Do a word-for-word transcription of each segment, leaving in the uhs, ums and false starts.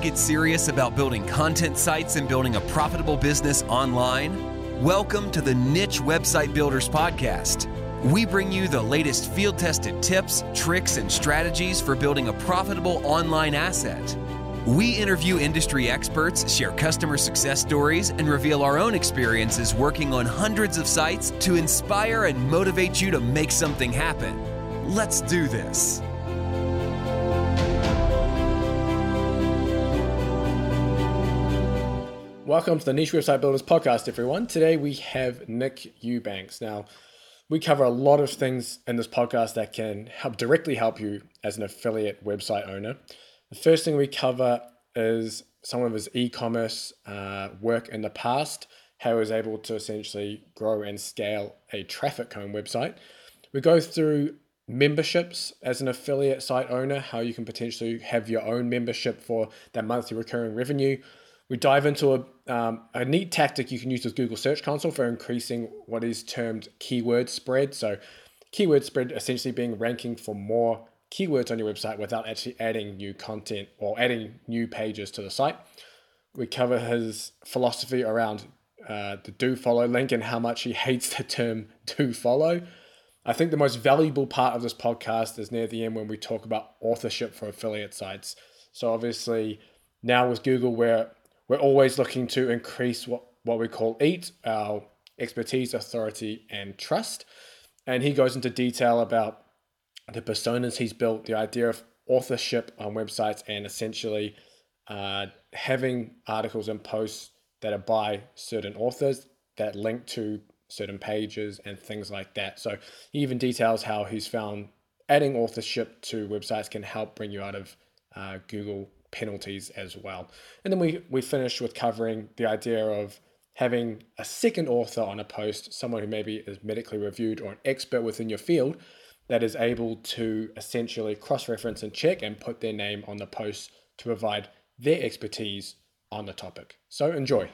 get serious about building content sites and building a profitable business online? Welcome to the Niche Website Builders Podcast. We bring you the latest field-tested tips, tricks, and strategies for building a profitable online asset. We interview industry experts, share customer success stories, and reveal our own experiences working on hundreds of sites to inspire and motivate you to make something happen. Let's do this. Welcome to the Niche Website Builders Podcast, everyone. Today we have Nick Eubanks. Now, we cover a lot of things in this podcast that can help directly help you as an affiliate website owner. The first thing we cover is some of his e-commerce uh, work in the past, how he was able to essentially grow and scale a traffic cone website. We go through memberships as an affiliate site owner, how you can potentially have your own membership for that monthly recurring revenue. We dive into a, um, a neat tactic you can use with Google Search Console for increasing what is termed keyword spread. So keyword spread essentially being ranking for more keywords on your website without actually adding new content or adding new pages to the site. We cover his philosophy around uh, the do follow link and how much he hates the term do follow. I think the most valuable part of this podcast is near the end when we talk about authorship for affiliate sites. So obviously now with Google, we're we're always looking to increase what, what we call E A T, our expertise, authority, and trust. And he goes into detail about the personas he's built, the idea of authorship on websites, and essentially uh, having articles and posts that are by certain authors that link to certain pages and things like that. So he even details how he's found adding authorship to websites can help bring you out of uh, Google penalties as well. And then we, we finish with covering the idea of having a second author on a post, someone who maybe is medically reviewed or an expert within your field that is able to essentially cross-reference and check and put their name on the post to provide their expertise on the topic. So enjoy.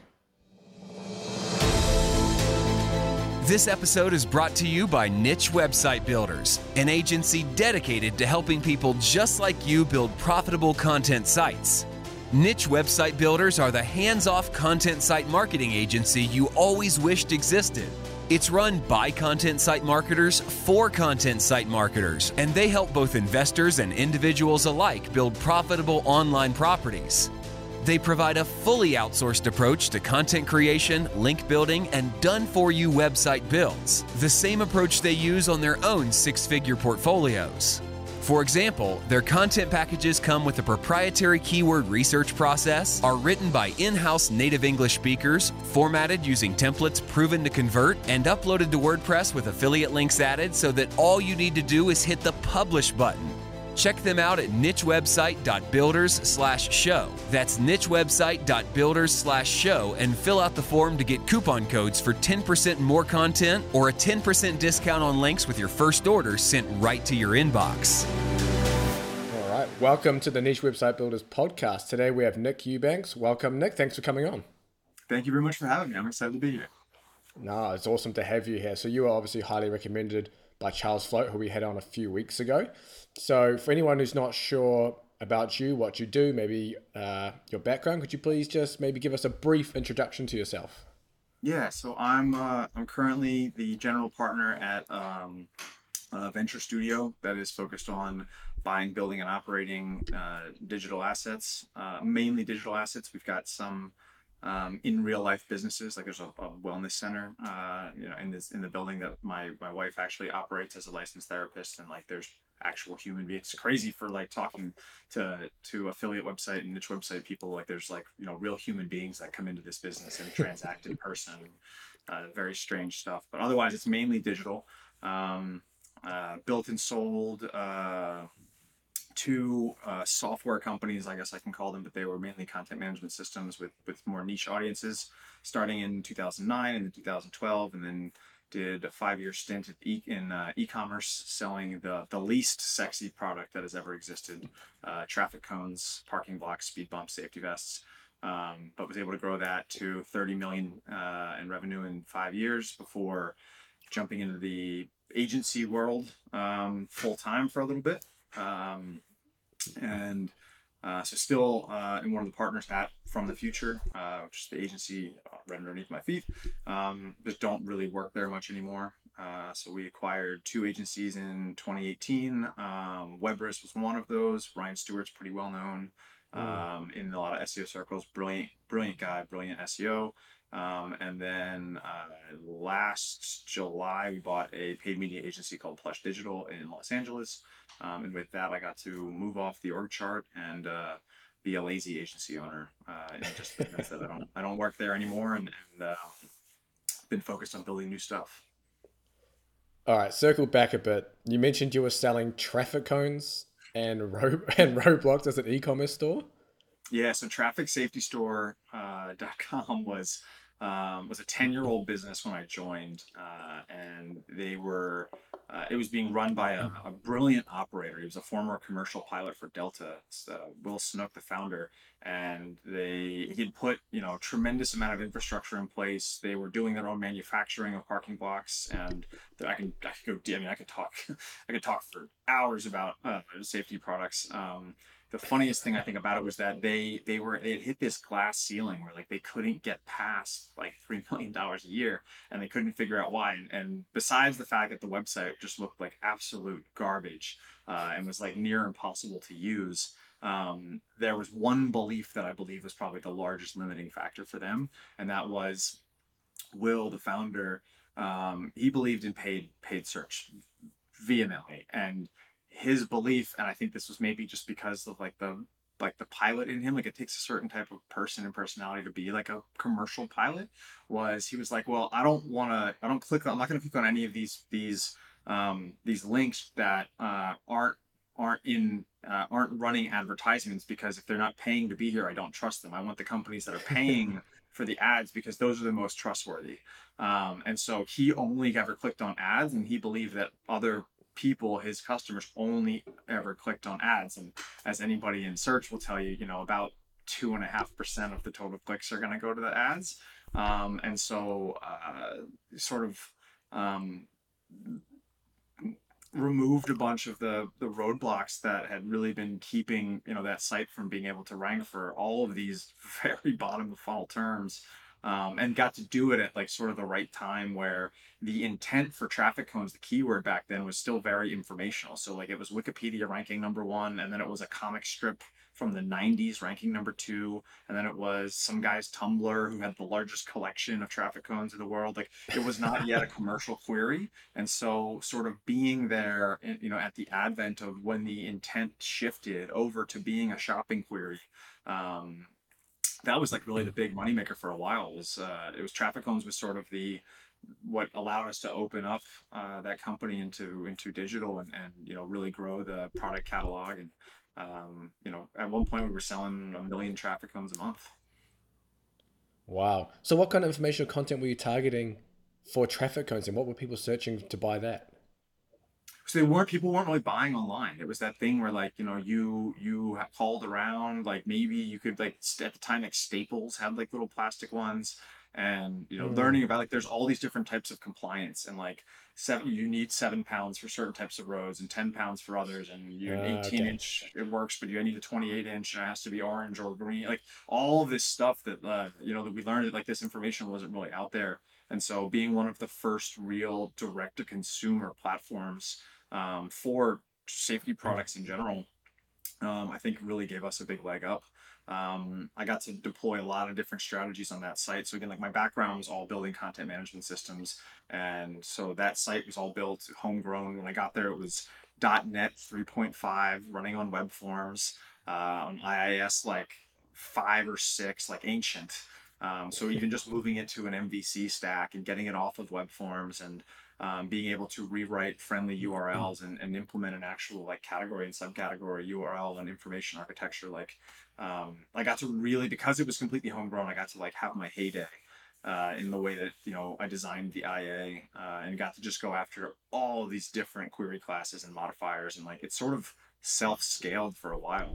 This episode is brought to you by Niche Website Builders, an agency dedicated to helping people just like you build profitable content sites. Niche Website Builders are the hands-off content site marketing agency you always wished existed. It's run by content site marketers for content site marketers, and they help both investors and individuals alike build profitable online properties. They provide a fully outsourced approach to content creation, link building, and done-for-you website builds, the same approach they use on their own six-figure portfolios. For example, their content packages come with a proprietary keyword research process, are written by in-house native English speakers, formatted using templates proven to convert, and uploaded to WordPress with affiliate links added so that all you need to do is hit the publish button. Check them out at nichewebsite.builders slash show. That's nichewebsite.builders slash show and fill out the form to get coupon codes for ten percent more content or a ten percent discount on links with your first order sent right to your inbox. All right. Welcome to the Niche Website Builders Podcast. Today we have Nick Eubanks. Welcome, Nick. Thanks for coming on. Thank you very much for having me. I'm excited to be here. No, it's awesome to have you here. So you are obviously highly recommended by Charles Float, who we had on a few weeks ago. So for anyone who's not sure about you, what you do, maybe uh, your background, could you please just maybe give us a brief introduction to yourself? Yeah, so I'm uh, I'm currently the general partner at um, a venture studio that is focused on buying, building, and operating uh, digital assets, uh, mainly digital assets. We've got some um, in real life businesses, like there's a, a wellness center, uh, you know, in this in the building that my my wife actually operates as a licensed therapist, and like there's actual human beings. It's crazy for like talking to to affiliate website and niche website people. Like there's like, you know, real human beings that come into this business and transact in person. Uh, very strange stuff. But otherwise, it's mainly digital. Um, uh, built and sold uh, two uh, software companies, I guess I can call them, but they were mainly content management systems with with more niche audiences, starting in two thousand nine and then two thousand twelve, and then did a five-year stint at e- in uh, e-commerce, selling the, the least sexy product that has ever existed, uh, traffic cones, parking blocks, speed bumps, safety vests, um, but was able to grow that to thirty million uh, in revenue in five years before jumping into the agency world um, full-time for a little bit. Um, and Uh, so still uh, in one of the partners at From the Future, uh, which is the agency right underneath my feet, um, but don't really work there much anymore. Uh, so we acquired two agencies in twenty eighteen. Um, Webris was one of those. Ryan Stewart's pretty well known Mm. um, in a lot of S E O circles. Brilliant, brilliant guy, brilliant S E O. Um, and then uh, last July, we bought a paid media agency called Plush Digital in Los Angeles. Um, and with that, I got to move off the org chart and uh, be a lazy agency owner. Uh, and just that I don't, I don't work there anymore, and, and uh, been focused on building new stuff. All right, circle back a bit. You mentioned you were selling traffic cones and ro- and roadblocks as an e-commerce store. Yeah, so traffic safety store dot com was um, was a ten year old business when I joined, uh, and they were uh, it was being run by a, a brilliant operator. He was a former commercial pilot for Delta, uh, Will Snook, the founder, and they he'd put you know tremendous amount of infrastructure in place. They were doing their own manufacturing of parking blocks, and I can I could go I mean I could talk I could talk for hours about uh, safety products. Um, the funniest thing I think about it was that they they were they had hit this glass ceiling where like they couldn't get past like three million dollars a year, and they couldn't figure out why. And, and besides the fact that the website just looked like absolute garbage uh, and was like near impossible to use, um, there was one belief that I believe was probably the largest limiting factor for them, and that was Will, the founder. Um, he believed in paid paid search vehemently, and his belief, and I think this was maybe just because of like the like the pilot in him, like it takes a certain type of person and personality to be like a commercial pilot, was he was like, well, I don't want to I don't click on, I'm not going to click on any of these these um these links that uh aren't aren't in uh, aren't running advertisements, because if they're not paying to be here, I don't trust them. I want the companies that are paying for the ads, because those are the most trustworthy. Um, and so he only ever clicked on ads, and he believed that other people, his customers, only ever clicked on ads. And as anybody in search will tell you, you know, about two and a half percent of the total clicks are going to go to the ads. Um, and so, uh, sort of, um, removed a bunch of the the roadblocks that had really been keeping you know that site from being able to rank for all of these very bottom of funnel terms, um, and got to do it at like sort of the right time, where the intent for traffic cones, the keyword back then, was still very informational. So like it was Wikipedia ranking number one, and then it was a comic strip from the nineties ranking number two, and then it was some guy's Tumblr who had the largest collection of traffic cones in the world. Like it was not yet a commercial query. And so sort of being there, you know, at the advent of when the intent shifted over to being a shopping query, um, that was like really the big moneymaker for a while. Was uh, it was traffic cones was sort of the what allowed us to open up uh, that company into into digital, and, and you know really grow the product catalog. And um, you know at one point we were selling a million traffic cones a month. Wow. So what kind of informational content were you targeting for traffic cones, and what were people searching to buy that? So they weren't people weren't really buying online. It was that thing where like you know you you called around, like maybe you could like at the time like Staples had like little plastic ones, and you know Mm. learning about like there's all these different types of compliance, and like seven you need seven pounds for certain types of roads and ten pounds for others, and you're an Ah, eighteen okay. inch it works, but you need a twenty-eight inch and it has to be orange or green, like all of this stuff that uh, you know that we learned that like this information wasn't really out there. And so being one of the first real direct to consumer platforms um, for safety products in general, um, I think really gave us a big leg up. Um, I got to deploy a lot of different strategies on that site. So again, like my background was all building content management systems, and so that site was all built homegrown. When I got there, it was .NET three point five running on web forms, uh, on I I S like five or six, like ancient. Um, so even just moving it to an M V C stack and getting it off of web forms, and um, being able to rewrite friendly U R Ls, and, and implement an actual like category and subcategory U R L and information architecture. Like um, I got to really, because it was completely homegrown, I got to like have my heyday uh, in the way that you know I designed the I A, uh, and got to just go after all of these different query classes and modifiers, and like it sort of self-scaled for a while.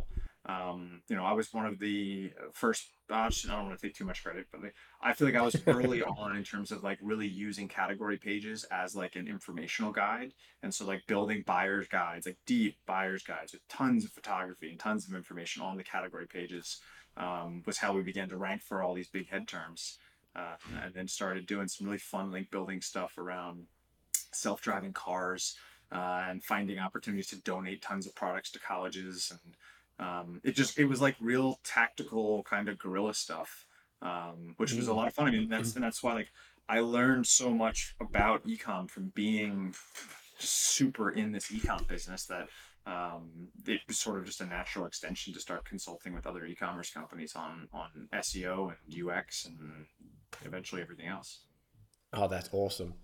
Um, you know, I was one of the first. I don't want to take too much credit, but like, I feel like I was early on in terms of like really using category pages as like an informational guide, and so like building buyer's guides, like deep buyer's guides with tons of photography and tons of information on the category pages, um, was how we began to rank for all these big head terms, uh, and then started doing some really fun link building stuff around self-driving cars, uh, and finding opportunities to donate tons of products to colleges. And um, it just it was like real tactical kind of guerrilla stuff, um, which was a lot of fun. I mean, that's and that's why like I learned so much about ecom from being super in this ecom business that um, it was sort of just a natural extension to start consulting with other e-commerce companies on on S E O and U X and eventually everything else. Oh, that's awesome.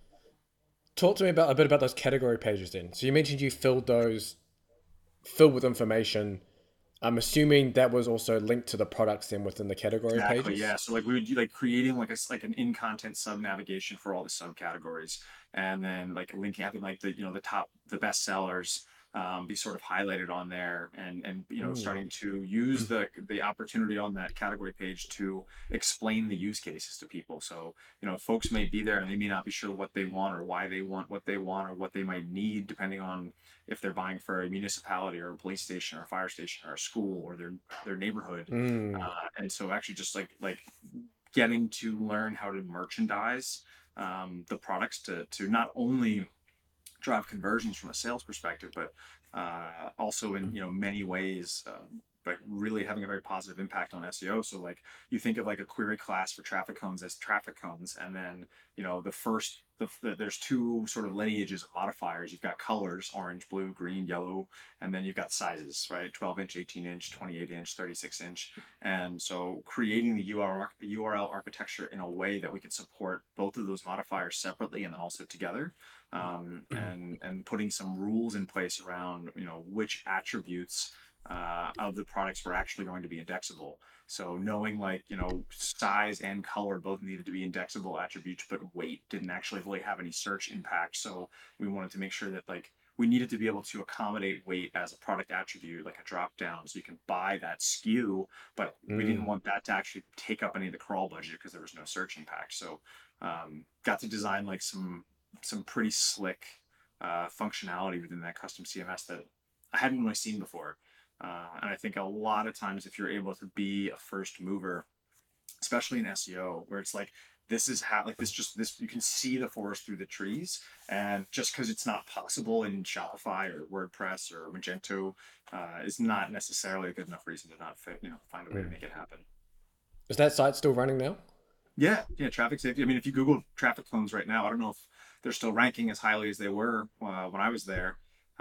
Talk to me about a bit about those category pages then. So you mentioned you filled those filled with information. I'm assuming that was also linked to the products then within the category Exactly, pages. yeah. So like we would do like creating like a s- like an in content sub navigation for all the subcategories, and then like linking having like the you know the top the best sellers, um, be sort of highlighted on there, and and you know Mm. starting to use the the opportunity on that category page to explain the use cases to people. So you know folks may be there and they may not be sure what they want or why they want what they want or what they might need depending on if they're buying for a municipality or a police station or a fire station or a school or their their neighborhood. Mm. Uh, and so actually just like like getting to learn how to merchandise, um, the products to to not only drive conversions from a sales perspective, but uh, also in you know many ways, um, but really having a very positive impact on S E O. So like you think of like a query class for traffic cones as traffic cones, and then you know the first the, the, there's two sort of lineages of modifiers. You've got colors: orange, blue, green, yellow, and then you've got sizes, right? twelve inch, eighteen inch, twenty-eight inch, thirty-six inch. And so creating the U R L, U R L architecture in a way that we could support both of those modifiers separately and then also together, um, and and putting some rules in place around you know which attributes uh, of the products were actually going to be indexable. So knowing like you know size and color both needed to be indexable attributes, but weight didn't actually really have any search impact. So we wanted to make sure that like we needed to be able to accommodate weight as a product attribute, like a drop down, so you can buy that S K U, but we didn't Mm. want that to actually take up any of the crawl budget because there was no search impact. So um, got to design like some some pretty slick uh, functionality within that custom C M S that I hadn't really seen before. Uh, and I think a lot of times, if you're able to be a first mover, especially in S E O, where it's like, this is how, like, this just, this, you can see the forest through the trees. And just because it's not possible in Shopify or WordPress or Magento, uh, is not necessarily a good enough reason to not fit, you know, find a way to Mm. make it happen. Is that site still running now? Yeah, yeah, traffic safety. I mean, if you Google traffic cones right now, I don't know if they're still ranking as highly as they were uh, when I was there.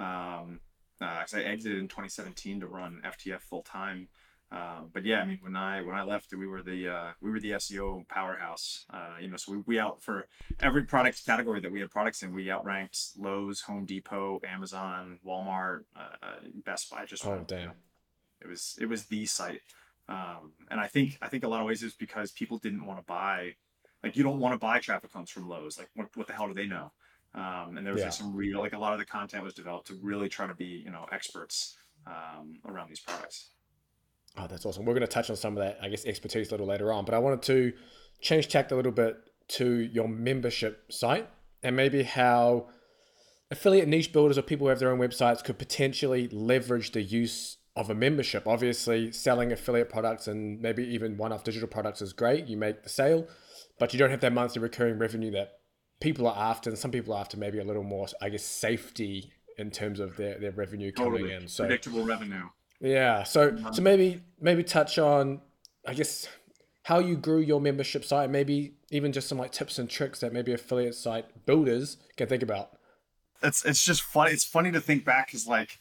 Um, uh, 'cause I exited in twenty seventeen to run F T F full time. Um, but yeah, I mean, when I when I left, we were the uh, we were the S E O powerhouse. Uh, you know, so we, we out for every product category that we had products in. We outranked Lowe's, Home Depot, Amazon, Walmart, uh, uh, Best Buy. Just Oh, went, you know, damn. it was it was the site. Um, and I think I think a lot of ways is because people didn't want to buy, like you don't want to buy traffic cones from Lowe's. Like what what the hell do they know? Um, and there was Yeah. like some real like a lot of the content was developed to really try to be you know experts um, around these products. Oh, that's awesome. We're going to touch on some of that, I guess, expertise a little later on. But I wanted to change tact a little bit to your membership site and maybe how affiliate niche builders or people who have their own websites could potentially leverage the use of a membership. Obviously, selling affiliate products and maybe even one-off digital products is great. You make the sale, but you don't have that monthly recurring revenue that people are after. And some people are after maybe a little more, I guess, safety in terms of their, their revenue coming Totally in. So predictable revenue. yeah, so so Um, maybe maybe touch on, I guess, how you grew your membership site, maybe even just some like tips and tricks that maybe affiliate site builders can think about. it's it's just funny. It's funny to think back because like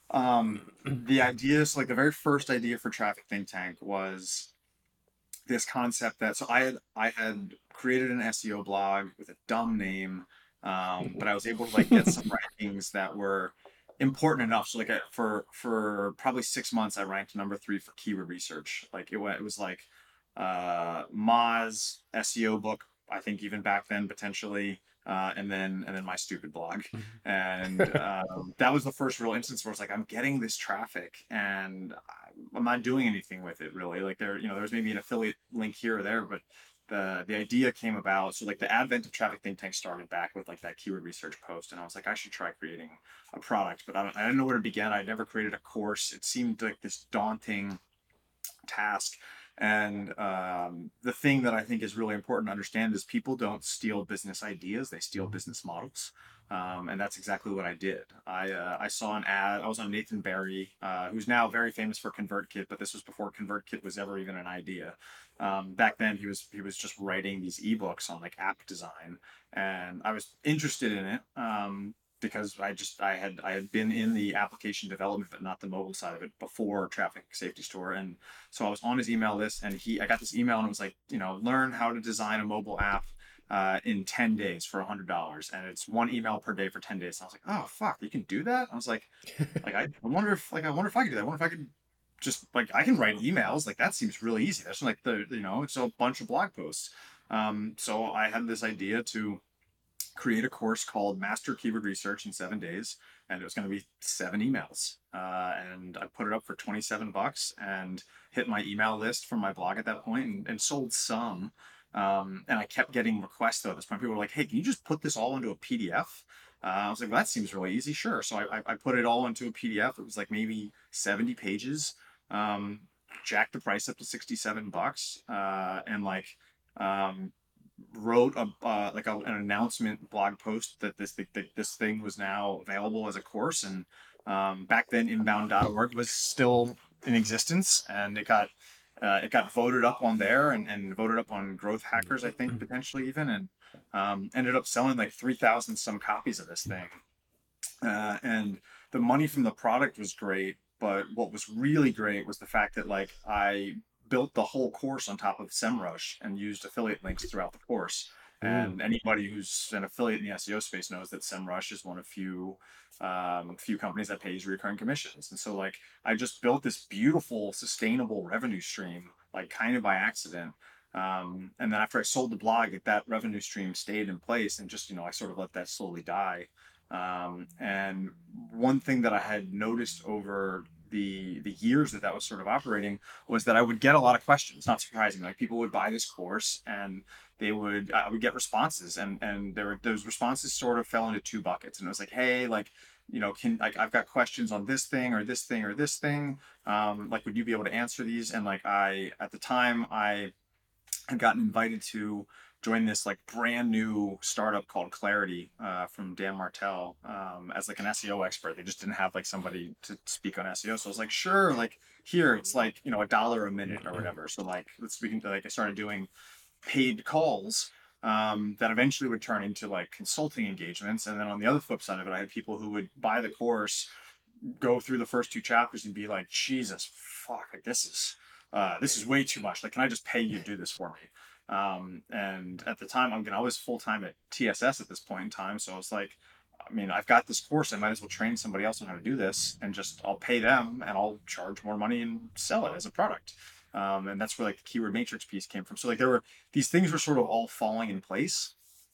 um, the ideas, like the very first idea for Traffic Think Tank was this concept that so I had I had created an S E O blog with a dumb name, um, but I was able to like get some rankings that were important enough. So like I, for for probably six months, I ranked number three for keyword research. Like it, wa- it was like uh, Moz S E O book. I think even back then potentially. Uh, and then and then my stupid blog, and um, that was the first real instance where it's like I'm getting this traffic, and I'm not doing anything with it really. Like there, you know, there's maybe an affiliate link here or there, but the the idea came about. So like the advent of Traffic Think Tank started back with like that keyword research post, and I was like, I should try creating a product, but I don't, I didn't know where to begin. I never created a course. It seemed like this daunting task. And um, the thing that I think is really important to understand is people don't steal business ideas; they steal business models. Um, and that's exactly what I did. I uh, I saw an ad. I was on Nathan Barry, uh, who's now very famous for ConvertKit, but this was before ConvertKit was ever even an idea. Um, back then, he was he was just writing these ebooks on like app design, and I was interested in it. Um, because I just I had I had been in the application development but not the mobile side of it before Traffic Safety Store, and so I was on his email list, and he I got this email and it was like, you know, learn how to design a mobile app uh, in ten days for a hundred dollars, and it's one email per day for ten days. And I was like, oh fuck, you can do that? I was like, like I, I wonder if like I wonder if I could do that. I wonder if I could just like I can write emails, like that seems really easy. That's like the you know it's a bunch of blog posts. Um, so I had this idea to create a course called Master Keyword Research in seven days, and it was going to be seven emails. Uh, and I put it up for twenty-seven bucks and hit my email list from my blog at that point, and, and sold some. Um, and I kept getting requests though at this point. People were like, "Hey, can you just put this all into a P D F?" Uh, I was like, "Well, that seems really easy." Sure. So I, I, I put it all into a P D F. It was like maybe seventy pages. Um, jacked the price up to sixty-seven bucks, uh, and like. Um, wrote a uh, like a, an announcement blog post that this that this thing was now available as a course. And um, back then inbound dot org was still in existence, and it got uh, it got voted up on there, and, and voted up on Growth Hackers, I think, potentially even, and um, ended up selling like three thousand some copies of this thing. Uh, and the money from the product was great, but what was really great was the fact that like I built the whole course on top of SEMrush and used affiliate links throughout the course. And anybody who's an affiliate in the S E O space knows that SEMrush is one of few um, few companies that pays recurring commissions. And so like I just built this beautiful, sustainable revenue stream, like kind of by accident. Um, and then after I sold the blog, that revenue stream stayed in place, and just, you know, I sort of let that slowly die. Um, and one thing that I had noticed over the the years that that was sort of operating was that I would get a lot of questions. Not surprising, like people would buy this course and they would I would get responses, and and there were those responses sort of fell into two buckets. And it was like, hey, like, you know, can like I've got questions on this thing or this thing or this thing. Um, like, would you be able to answer these? And like I at the time I had gotten invited to join this like brand new startup called Clarity uh, from Dan Martell um, as like an S E O expert. They just didn't have like somebody to speak on S E O. So I was like, sure, like here it's like, you know, a dollar a minute or whatever. So like let's we can like I started doing paid calls um, that eventually would turn into like consulting engagements. And then on the other flip side of it, I had people who would buy the course, go through the first two chapters and be like, Jesus, fuck, like this is uh, this is way too much. Like, can I just pay you to do this for me? Um, and at the time, I'm I was full time at T S S at this point in time. So I was like, I mean, I've got this course. I might as well train somebody else on how to do this, and just I'll pay them and I'll charge more money and sell it as a product. Um, and that's where like the keyword matrix piece came from. So like there were these things were sort of all falling in place.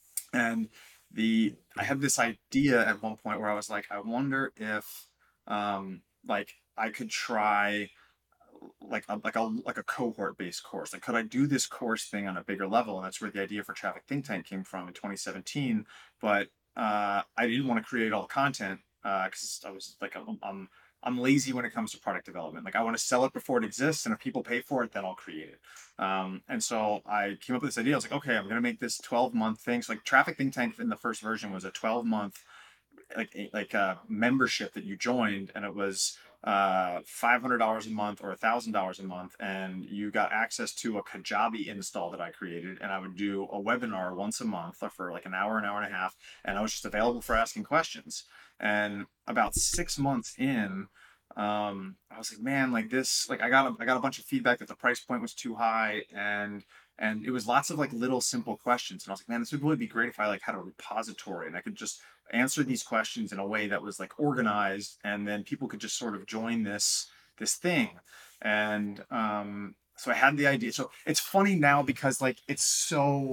And the I had this idea at one point where I was like, I wonder if um, like I could try like a, like a like a cohort based course. Like, could I do this course thing on a bigger level? And that's where the idea for Traffic Think Tank came from in twenty seventeen. But uh, I didn't want to create all the content because uh, I was like, I'm, I'm I'm lazy when it comes to product development. Like, I want to sell it before it exists, and if people pay for it, then I'll create it. Um, and so I came up with this idea. I was like, okay, I'm going to make this twelve month thing. So like Traffic Think Tank in the first version was a twelve month like like a membership that you joined, and it was uh five hundred dollars a month or one thousand dollars a month, and you got access to a Kajabi install that I created, and I would do a webinar once a month for like an hour, an hour and a half, and I was just available for asking questions. And about six months in, um I was like, man, like this, like I got a, I got a bunch of feedback that the price point was too high, and and it was lots of like little simple questions, and I was like, man, this would really be great if I like had a repository and I could just answer these questions in a way that was like organized, and then people could just sort of join this this thing. And um so I had the idea. So it's funny now because like it's so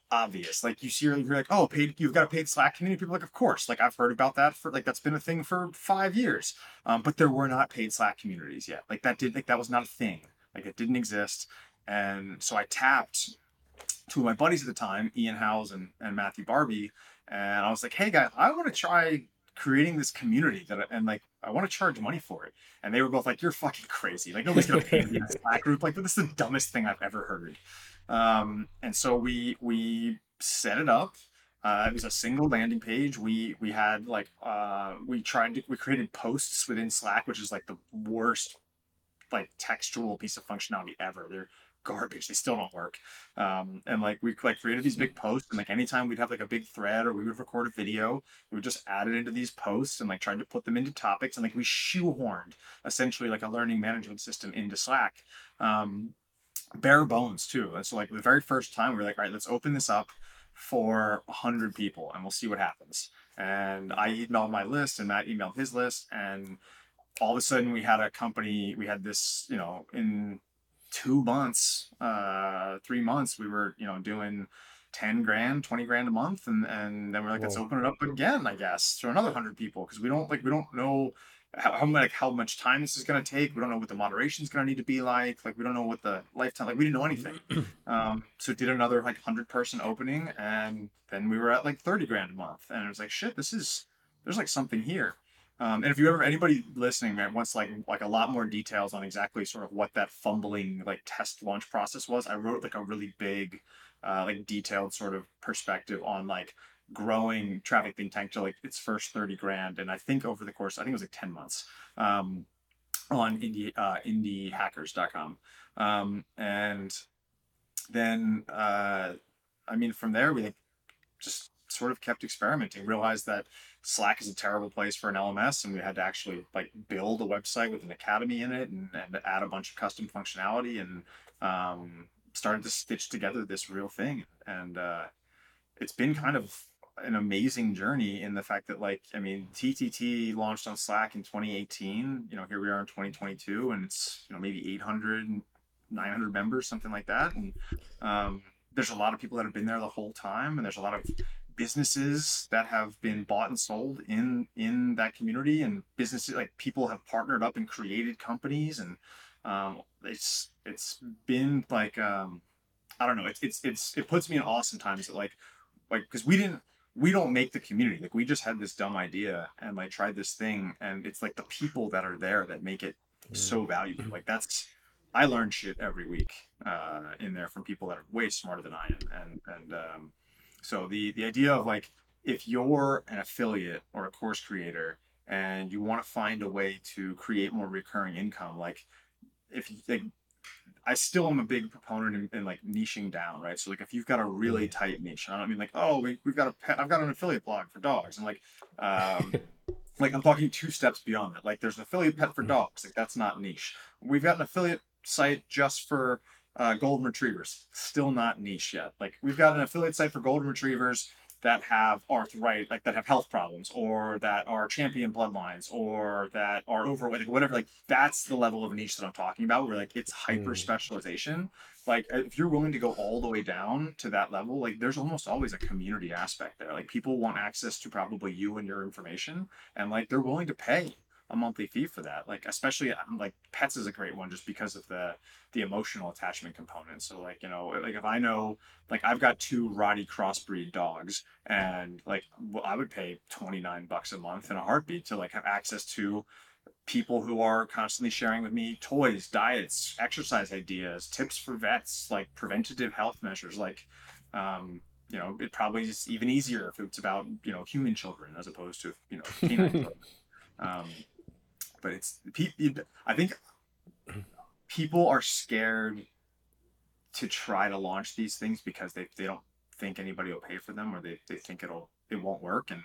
obvious. Like you see, you're like, oh, paid, you've got a paid Slack community. People are like, of course, like I've heard about that for like, that's been a thing for five years. Um, but there were not paid Slack communities yet. Like that did, like that was not a thing. Like it didn't exist. And so I tapped two of my buddies at the time, Ian Howes and, and Matthew Barbie. And I was like, hey guys, I want to try creating this community that, and like, I want to charge money for it. And they were both like, you're fucking crazy. Like nobody's going to pay me in a Slack group. Like, this is the dumbest thing I've ever heard. Um, and so we, we set it up. Uh, it was a single landing page. We, we had like, uh, we tried to, we created posts within Slack, which is like the worst, like textual piece of functionality ever. They're garbage. They still don't work. Um, and like we like created these big posts, and like anytime we'd have like a big thread or we would record a video, we would just add it into these posts and like tried to put them into topics, and like we shoehorned essentially like a learning management system into Slack. Um, bare bones too. And so like the very first time we were like, all right, let's open this up for a hundred people and we'll see what happens. And I emailed my list and Matt emailed his list, and all of a sudden we had a company, we had this, you know, in two months, uh, three months, we were, you know, doing ten grand, twenty grand a month. And, and then we're like, Whoa. Let's open it up again, I guess, to another hundred people. Cause we don't like, we don't know how, how like how much time this is going to take. We don't know what the moderation is going to need to be like. Like, we don't know what the lifetime, like we didn't know anything. Um, so did another like hundred person opening, and then we were at like thirty grand a month. And it was like, shit, this is, there's like something here. Um, and if you ever, anybody listening, man, wants like like a lot more details on exactly sort of what that fumbling like test launch process was, I wrote like a really big, uh, like detailed sort of perspective on like growing Traffic Think Tank to like its first thirty grand. And I think over the course, I think it was like ten months, um, on indie, uh, indie hackers dot com. Um, and then, uh, I mean, from there, we like just sort of kept experimenting, realized that Slack is a terrible place for an L M S, and we had to actually like build a website with an academy in it, and, and add a bunch of custom functionality, and um, started to stitch together this real thing. And uh, it's been kind of an amazing journey in the fact that, like, I mean, T T T launched on Slack in twenty eighteen, you know, here we are in twenty twenty-two, and it's, you know, maybe eight hundred, nine hundred members, something like that. And um, there's a lot of people that have been there the whole time, and there's a lot of businesses that have been bought and sold in in that community, and businesses like people have partnered up and created companies, and um it's it's been like um I don't know, it's it's it's it puts me in awesome times that like like because we didn't we don't make the community, like we just had this dumb idea and like tried this thing, and it's like the people that are there that make it so valuable. Like that's, I learn shit every week uh in there from people that are way smarter than I am. And and um So the, the idea of like, if you're an affiliate or a course creator and you want to find a way to create more recurring income, like if you like, I still am a big proponent in, in like niching down, right? So like if you've got a really tight niche, I don't mean like, oh, we, we've got a pet, I've got an affiliate blog for dogs. And like, um, like I'm talking two steps beyond that. Like there's an affiliate pet for dogs. Like that's not niche. We've got an affiliate site just for Uh, golden retrievers, still not niche yet. Like we've got an affiliate site for golden retrievers that have arthritis, like that have health problems, or that are champion bloodlines, or that are overweight, like whatever. Like that's the level of niche that I'm talking about, where like it's hyper specialization. Like if you're willing to go all the way down to that level, like there's almost always a community aspect there. Like people want access to probably you and your information, and like they're willing to pay a monthly fee for that. Like especially like pets is a great one just because of the the emotional attachment component. So like, you know, like if I know, like I've got two Rottie crossbreed dogs, and like well, I would pay twenty-nine bucks a month in a heartbeat to like have access to people who are constantly sharing with me toys, diets, exercise ideas, tips for vets, like preventative health measures. Like um you know, it probably is even easier if it's about, you know, human children as opposed to, you know, canine children. um But it's, I think people are scared to try to launch these things because they, they don't think anybody will pay for them, or they, they think it'll, it won't work. And,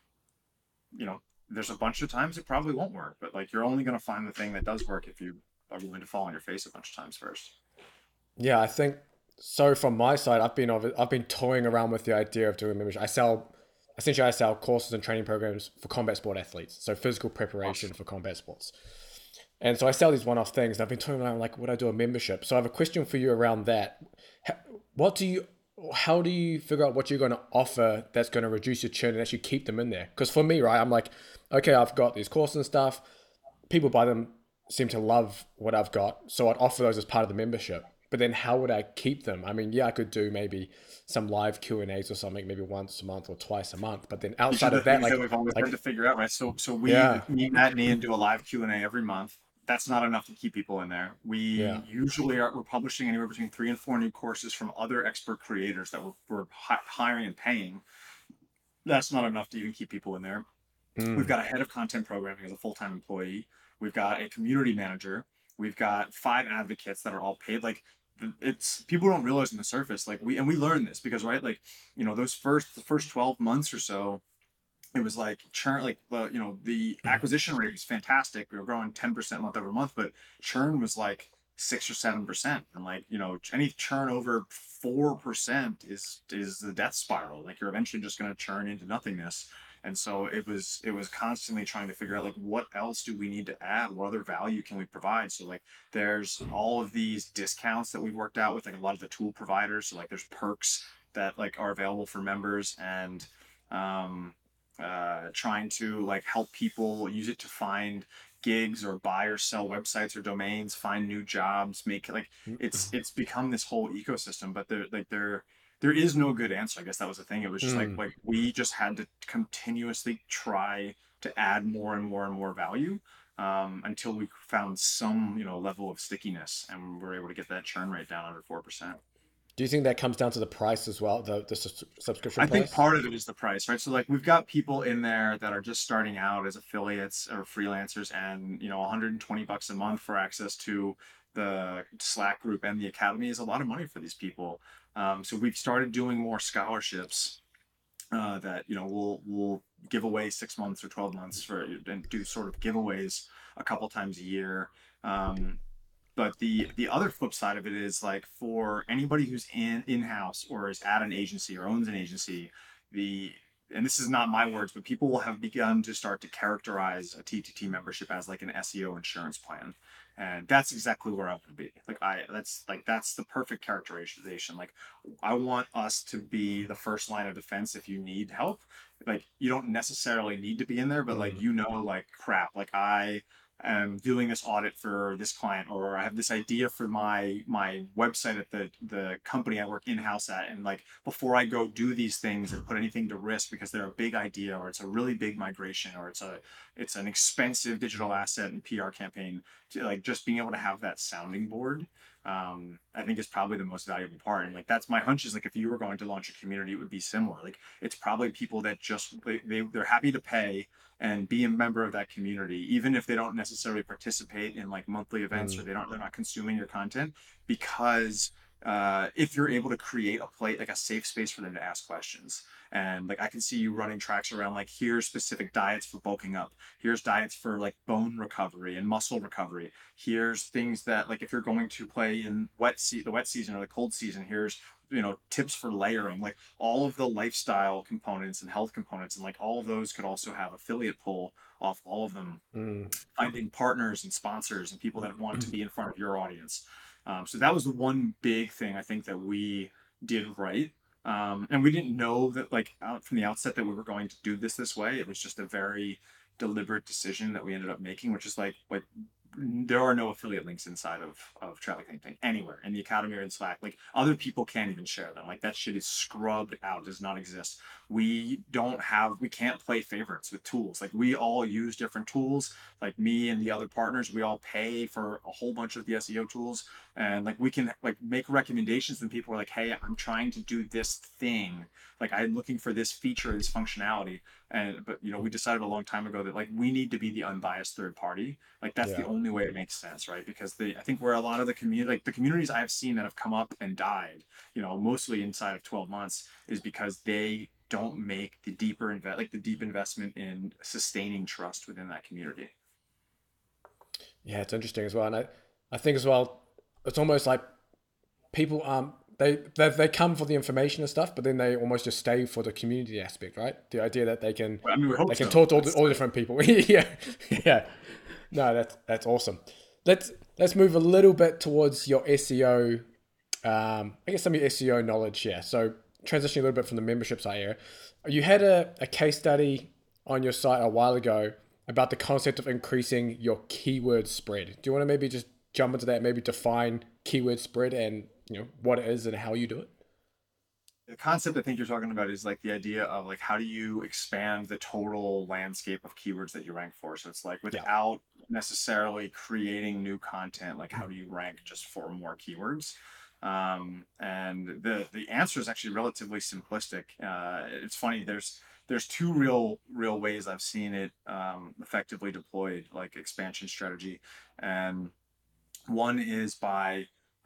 you know, there's a bunch of times it probably won't work, but like, you're only going to find the thing that does work if you are willing to fall on your face a bunch of times first. Yeah, I think so. From my side, I've been, I've been toying around with the idea of doing membership. I sell Essentially, I sell courses and training programs for combat sport athletes. So physical preparation for combat sports. And so I sell these one-off things. And I've been talking around like, would I do a membership? So I have a question for you around that. What do you, how do you figure out what you're going to offer that's going to reduce your churn and actually keep them in there? Because for me, right, I'm like, okay, I've got these courses and stuff. People buy them, seem to love what I've got. So I'd offer those as part of the membership. But then how would I keep them? I mean, yeah, I could do maybe some live Q and A's or something, maybe once a month or twice a month. But then outside of that, like, that we've always like had to figure out, right? So, so we, yeah. me, Matt, and Ian do a live Q and A every month. That's not enough to keep people in there. We Yeah. usually are we're publishing anywhere between three and four new courses from other expert creators that we're, we're hi- hiring and paying. That's not enough to even keep people in there. Mm. We've got a head of content programming as a full-time employee. We've got a community manager. We've got five advocates that are all paid. Like, it's people don't realize on the surface, like we and we learned this because, right, like, you know, those first the first twelve months or so, it was like churn, like, uh, you know, the acquisition rate was fantastic. We were growing ten percent month over month, but churn was like six or seven percent. And like, you know, any churn over four percent is is the death spiral. Like, you're eventually just going to churn into nothingness. And so it was it was constantly trying to figure out, like, what else do we need to add? What other value can we provide? So like, there's all of these discounts that we've worked out with like a lot of the tool providers. So like, there's perks that like are available for members, and um, uh, trying to like help people use it to find gigs or buy or sell websites or domains, find new jobs, make like it's it's become this whole ecosystem. But they're like they're there is no good answer. I guess that was the thing. It was just Mm. like like we just had to continuously try to add more and more and more value um, until we found some, you know, level of stickiness, and we were able to get that churn rate down under four percent. Do you think that comes down to the price as well, the the sus- subscription I price? think part of it is the price, right? So like, we've got people in there that are just starting out as affiliates or freelancers, and you know, one hundred twenty bucks a month for access to the Slack group and the academy is a lot of money for these people. Um, so we've started doing more scholarships uh, that, you know, we'll we'll give away six months or twelve months for, and do sort of giveaways a couple times a year. Um, but the the other flip side of it is, like, for anybody who's in in-house or is at an agency or owns an agency, the and this is not my words, but people will have begun to start to characterize a T T T membership as like an S E O insurance plan. And that's exactly where I want to be. Like, I, that's like, that's the perfect characterization. Like, I want us to be the first line of defense if you need help. Like, you don't necessarily need to be in there, but like, you know, like, crap, like I am doing this audit for this client, or I have this idea for my my website at the the company I work in-house at, and like, before I go do these things and put anything to risk because they're a big idea, or it's a really big migration, or it's a it's an expensive digital asset and P R campaign, to like, just being able to have that sounding board, um I think is probably the most valuable part. And like, that's my hunch, is like, if you were going to launch a community, it would be similar. Like, it's probably people that just they, they they're happy to pay and be a member of that community, even if they don't necessarily participate in like monthly events, or they don't they're not consuming your content, because uh if you're able to create a plate, like a safe space for them to ask questions. And like, I can see you running tracks around, like, here's specific diets for bulking up, here's diets for like bone recovery and muscle recovery, here's things that, like, if you're going to play in wet se- the wet season or the cold season, here's, you know, tips for layering, like all of the lifestyle components and health components. And like, all of those could also have affiliate pull off all of them. Mm. Finding partners and sponsors and people that want to be in front of your audience. Um, so that was the one big thing I think that we did right. Um, and we didn't know that, like, out from the outset, that we were going to do this this way. It was just a very deliberate decision that we ended up making, which is like, like there are no affiliate links inside of of Traffic Tank anywhere in the academy or in Slack. Like, other people can't even share them. Like, that shit is scrubbed out, does not exist. We don't have, we can't play favorites with tools. Like, we all use different tools. Like, me and the other partners, we all pay for a whole bunch of the S E O tools, and like, we can like make recommendations, and people are like, hey, I'm trying to do this thing. Like, I'm looking for this feature, this functionality. And but you know, we decided a long time ago that like, we need to be the unbiased third party. Like, that's Yeah. the only way it makes sense, right? Because the I think where a lot of the community, like the communities I've seen that have come up and died, you know, mostly inside of twelve months, is because they don't make the deeper invest, like the deep investment in sustaining trust within that community. Yeah, it's interesting as well. And I, I think as well, it's almost like people um they, they they come for the information and stuff, but then they almost just stay for the community aspect, right? The idea that they can I mean, we hope they can so. talk to all the, That's all the different people. yeah, yeah. No, that's that's awesome. Let's let's move a little bit towards your S E O um, I guess some of your S E O knowledge here. So transitioning a little bit from the membership site here, you had a, a case study on your site a while ago about the concept of increasing your keyword spread. Do you want to maybe just jump into that, maybe define keyword spread and you know what it is and how you do it? The concept I think you're talking about is like the idea of like how do you expand the total landscape of keywords that you rank for. So it's like without yeah. necessarily creating new content, like how do you rank just for more keywords? Um, and the the answer is actually relatively simplistic. Uh, it's funny. There's there's two real real ways I've seen it um, effectively deployed, like expansion strategy, and one is by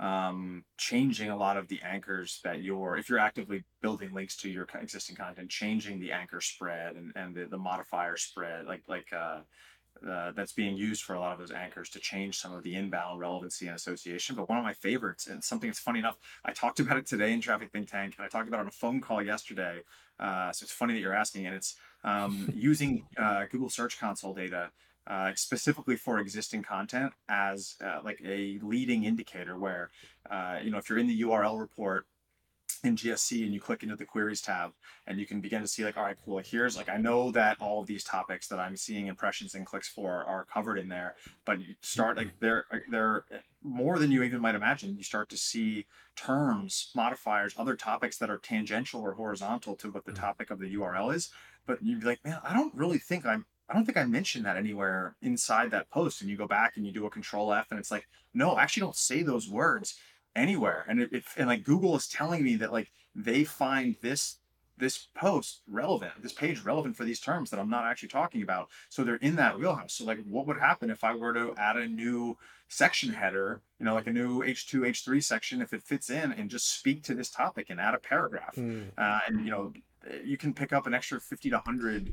um, changing a lot of the anchors that you're, if you're actively building links to your existing content, changing the anchor spread and, and the, the modifier spread, like, like, uh, uh, that's being used for a lot of those anchors to change some of the inbound relevancy and association. But one of my favorites, and something that's funny enough, I talked about it today in Traffic Think Tank, and I talked about it on a phone call yesterday. Uh, so it's funny that you're asking, and it's um, using uh, Google Search Console data Uh, specifically for existing content as uh, like a leading indicator where, uh, you know, if you're in the U R L report in G S C and you click into the queries tab and you can begin to see like, all right, cool, here's like, I know that all of these topics that I'm seeing impressions and clicks for are covered in there, but you start like they're, they're more than you even might imagine. You start to see terms, modifiers, other topics that are tangential or horizontal to what the topic of the U R L is. But you'd be like, man, I don't really think I'm, I don't think I mentioned that anywhere inside that post. And you go back and you do a control F and it's like, no, I actually don't say those words anywhere. And it, it and like Google is telling me that like they find this this post relevant, this page relevant for these terms that I'm not actually talking about. So they're in that wheelhouse. So like what would happen if I were to add a new section header, you know, like a new H two, H three section, if it fits in and just speak to this topic and add a paragraph. Mm. Uh, and, you know, you can pick up an extra fifty to one hundred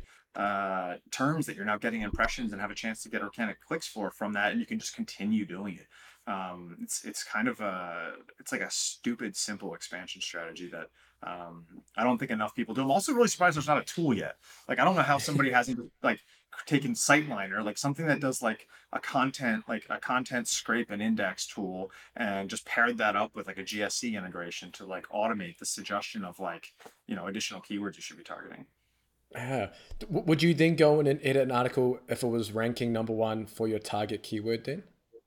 uh terms that you're now getting impressions and have a chance to get organic clicks for from that, and you can just continue doing it. Um it's it's kind of a it's like a stupid simple expansion strategy that um I don't think enough people do. I'm also really surprised there's not a tool yet. Like I don't know how somebody hasn't like taken Siteliner, like something that does like a content like a content scrape and index tool, and just paired that up with like a G S C integration to like automate the suggestion of like, you know, additional keywords you should be targeting. Yeah. Would you then go in and edit an article if it was ranking number one for your target keyword then?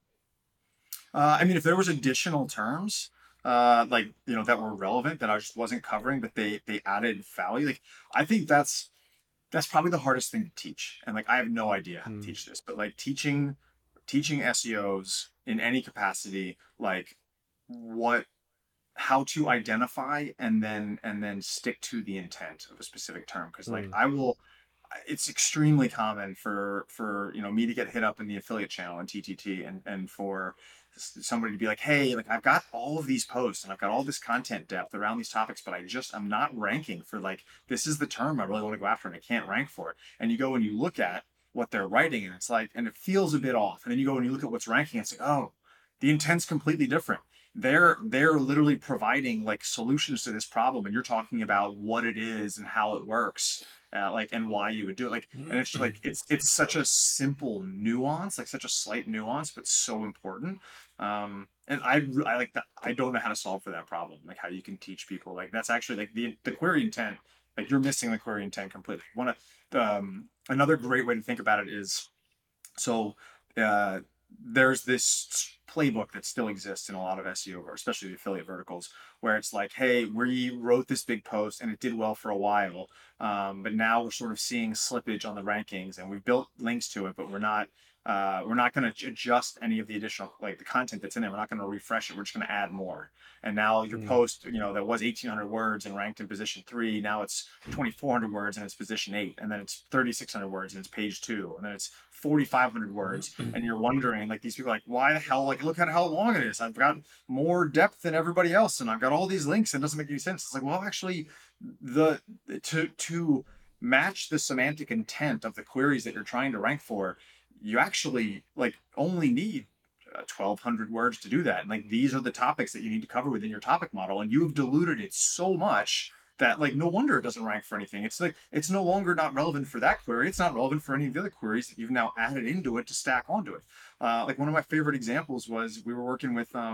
Uh, I mean, if there was additional terms, uh, like, you know, that were relevant that I just wasn't covering, but they, they added value. Like, I think that's, that's probably the hardest thing to teach. And like, I have no idea how to mm. teach this, but like teaching, teaching S E Os in any capacity, like what, how to identify and then and then stick to the intent of a specific term, because like mm. I will it's extremely common for for you know me to get hit up in the affiliate channel in T T T and and for somebody to be like, hey, like I've got all of these posts and I've got all this content depth around these topics, but I just I'm not ranking for like this is the term I really want to go after and I can't rank for it. And you go and you look at what they're writing and it's like, and it feels a bit off, and then you go and you look at what's ranking, it's like, oh, the intent's completely different. They're they're literally providing like solutions to this problem, and you're talking about what it is and how it works, uh, like and why you would do it. Like, and it's just like it's it's such a simple nuance, like such a slight nuance, but so important. Um, and I I like that. I don't know how to solve for that problem. Like how you can teach people. Like that's actually like the the query intent. Like you're missing the query intent completely. One of um, another great way to think about it is so. Uh, there's this playbook that still exists in a lot of S E O, or especially the affiliate verticals, where it's like, hey, we wrote this big post and it did well for a while, um, but now we're sort of seeing slippage on the rankings, and we've built links to it, but we're not uh, we're not going to adjust any of the additional, like the content that's in there. We're not going to refresh it. We're just going to add more. And now your mm. post, you know, that was eighteen hundred words and ranked in position three. Now it's twenty-four hundred words and it's position eight. And then it's thirty-six hundred words and it's page two. And then it's forty-five hundred words. And you're wondering, like, these people are like, why the hell, like, look at how long it is. I've got more depth than everybody else. And I've got all these links and it doesn't make any sense. It's like, well, actually the, to, to match the semantic intent of the queries that you're trying to rank for, you actually like only need uh, twelve hundred words to do that. And like, these are the topics that you need to cover within your topic model. And you've diluted it so much that like, no wonder it doesn't rank for anything. It's like, it's no longer not relevant for that query. It's not relevant for any of the other queries that you've now added into it to stack onto it. Uh, like one of my favorite examples was we were working with um,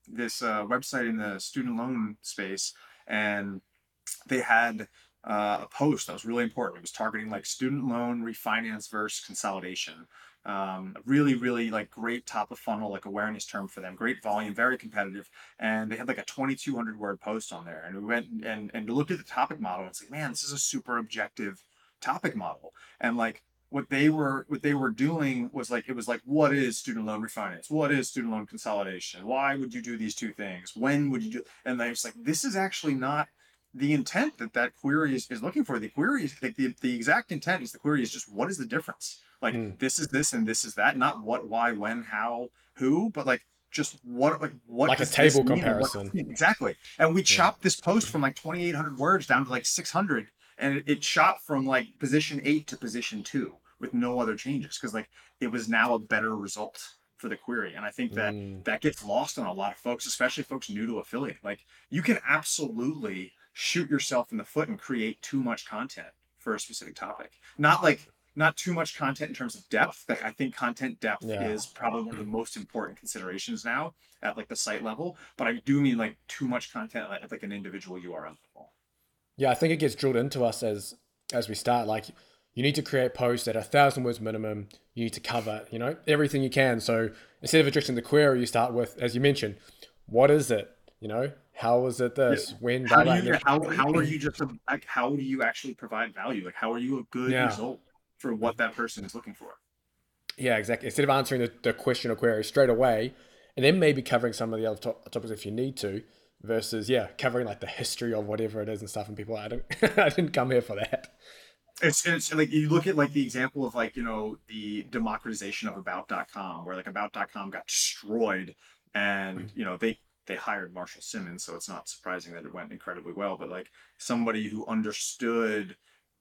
this uh, website in the student loan space, and they had uh, a post that was really important. It was targeting like student loan refinance versus consolidation. Um, really, really like great top of funnel, like awareness term for them, great volume, very competitive. And they had like a twenty-two hundred word post on there. And we went and, and looked at the topic model. And it's like, man, this is a super objective topic model. And like what they were, what they were doing was like, it was like, what is student loan refinance? What is student loan consolidation? Why would you do these two things? When would you do? And they're just like, this is actually not the intent that that query is, is looking for. The query is like the, the exact intent is the query is just, what is the difference? Like mm. this is this and this is that, not what, why, when, how, who, but like just what, like what, like a table comparison. What, exactly. And we yeah. chopped this post from like twenty-eight hundred words down to like six hundred, and it, it shot from like position eight to position two with no other changes. Cause like it was now a better result for the query. And I think that mm. that gets lost on a lot of folks, especially folks new to affiliate. Like you can absolutely shoot yourself in the foot and create too much content for a specific topic. Not like, not too much content in terms of depth. Like I think content depth yeah. is probably one of the most important considerations now at like the site level, but I do mean like too much content at like an individual U R L level. Yeah, I think it gets drilled into us as as we start. Like you need to create posts at a thousand words minimum. You need to cover, you know, everything you can. So instead of addressing the query, you start with, as you mentioned, what is it? You know, how is it this? Yeah. When? How, do you, how, how are you just like? How do you actually provide value? Like, how are you a good yeah. result for what that person is looking for? Yeah, exactly. Instead of answering the, the question or query straight away, and then maybe covering some of the other to- topics if you need to, versus yeah, covering like the history of whatever it is and stuff. And people, I don't, I didn't come here for that. It's, it's like you look at like the example of like, you know, the democratization of about dot com, where like about dot com got destroyed, and you know they they hired Marshall Simmons, so it's not surprising that it went incredibly well. But like somebody who understood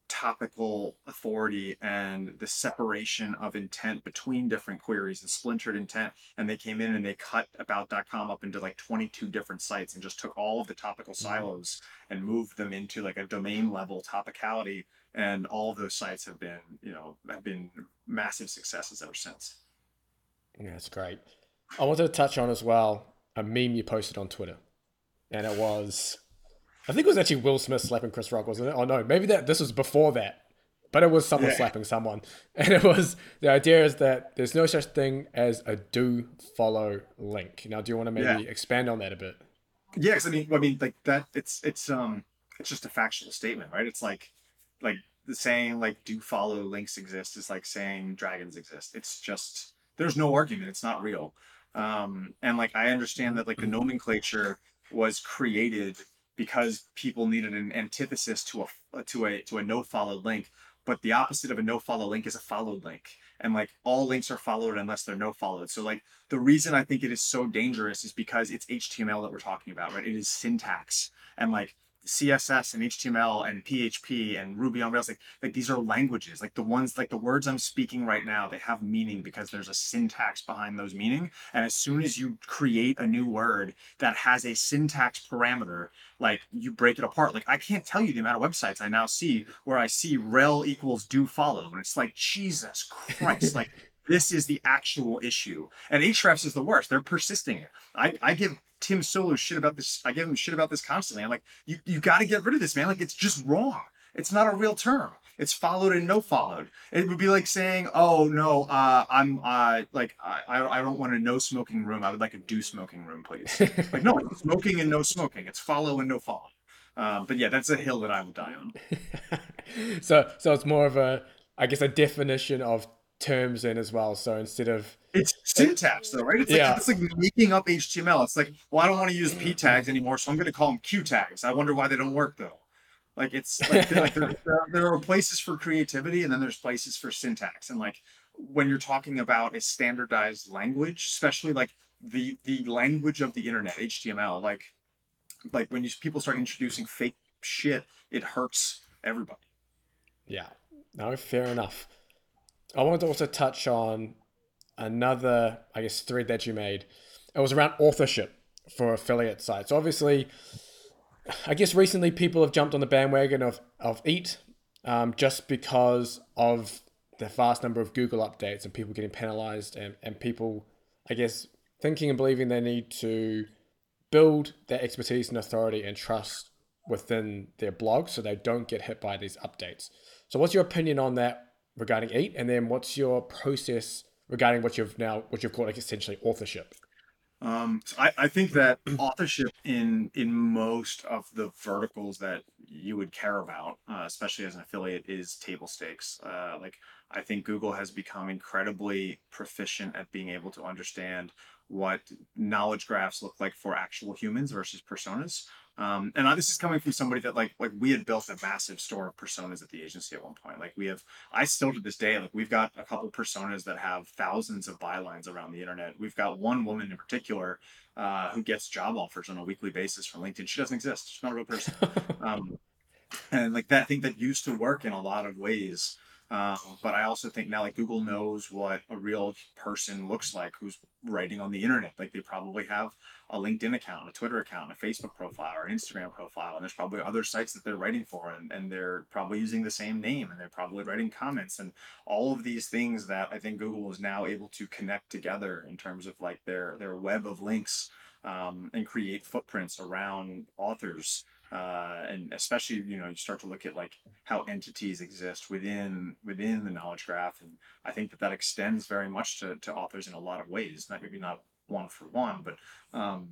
topical authority and the separation of intent between different queries and splintered intent, and they came in and they cut about dot com up into like twenty-two different sites and just took all of the topical silos and moved them into like a domain level topicality, and all of those sites have been, you know, have been massive successes ever since. Yeah, that's great. I wanted to touch on as well a meme you posted on Twitter, and it was, I think it was actually Will Smith slapping Chris Rock, wasn't it? Oh no, maybe that this was before that, but it was someone yeah. slapping someone. And it was, the idea is that there's no such thing as a do follow link. Now, do you want to maybe yeah. expand on that a bit? Yes, I mean, I mean, like that. It's it's um, it's just a factual statement, right? It's like, like the saying like do follow links exist is like saying dragons exist. It's just there's no argument. It's not real. Um, and like I understand that like the nomenclature was created because people needed an antithesis to a to a to a no follow link, but the opposite of a no follow link is a followed link, and like all links are followed unless they're no followed. So like the reason I think it is so dangerous is because it's H T M L that we're talking about, right? It is syntax, and like C S S and H T M L and P H P and Ruby on Rails, like like these are languages. Like the ones, like the words I'm speaking right now, they have meaning because there's a syntax behind those meaning. And as soon as you create a new word that has a syntax parameter, like you break it apart. Like I can't tell you the amount of websites I now see where I see rel equals do follow, and it's like Jesus Christ, like this is the actual issue. And Ahrefs is the worst. They're persisting it. I I give Tim Solo shit about this. I give him shit about this constantly. I'm like, you, you got to get rid of this, man. Like, it's just wrong. It's not a real term. It's followed and no followed. It would be like saying, oh, no, uh, I'm uh, like, I, I don't want a no smoking room. I would like a do smoking room, please. Like, no, it's smoking and no smoking. It's follow and no follow. Um, but yeah, that's a hill that I would die on. so, so it's more of a, I guess, a definition of terms in as well. So instead of it's syntax though, right? It's like, yeah. it's like making up H T M L. It's like, well, I don't want to use P tags anymore, so I'm going to call them Q tags. I wonder why they don't work though. Like it's like, like there, there are places for creativity, and then there's places for syntax. And like when you're talking about a standardized language, especially like the the language of the internet, H T M L, like like when you people start introducing fake shit, it hurts everybody. Yeah, no, fair enough. I wanted to also touch on another, I guess, thread that you made. It was around authorship for affiliate sites. Obviously, I guess recently people have jumped on the bandwagon of, of Eat um, just because of the vast number of Google updates and people getting penalized, and, and people, I guess, thinking and believing they need to build that expertise and authority and trust within their blog so they don't get hit by these updates. So what's your opinion on that regarding EAT? And then what's your process regarding what you've now, what you've called like essentially authorship? Um, so I, I think that authorship in in most of the verticals that you would care about, uh, especially as an affiliate, is table stakes. Uh, like I think Google has become incredibly proficient at being able to understand what knowledge graphs look like for actual humans versus personas. Um, and I, this is coming from somebody that like like we had built a massive store of personas at the agency at one point. Like we have, I still to this day, like we've got a couple personas that have thousands of bylines around the internet. We've got one woman in particular uh, who gets job offers on a weekly basis from LinkedIn. She doesn't exist. She's not a real person. Um, and like that, I think that used to work in a lot of ways. Um, but I also think now like Google knows what a real person looks like who's writing on the internet. Like they probably have a LinkedIn account, a Twitter account, a Facebook profile, or an Instagram profile, and there's probably other sites that they're writing for, and, and they're probably using the same name, and they're probably writing comments, and all of these things that I think Google is now able to connect together in terms of like their their web of links, um, and create footprints around authors. Uh, and especially, you know, you start to look at like how entities exist within within the knowledge graph, and I think that that extends very much to, to authors in a lot of ways. Not maybe not one for one, but um,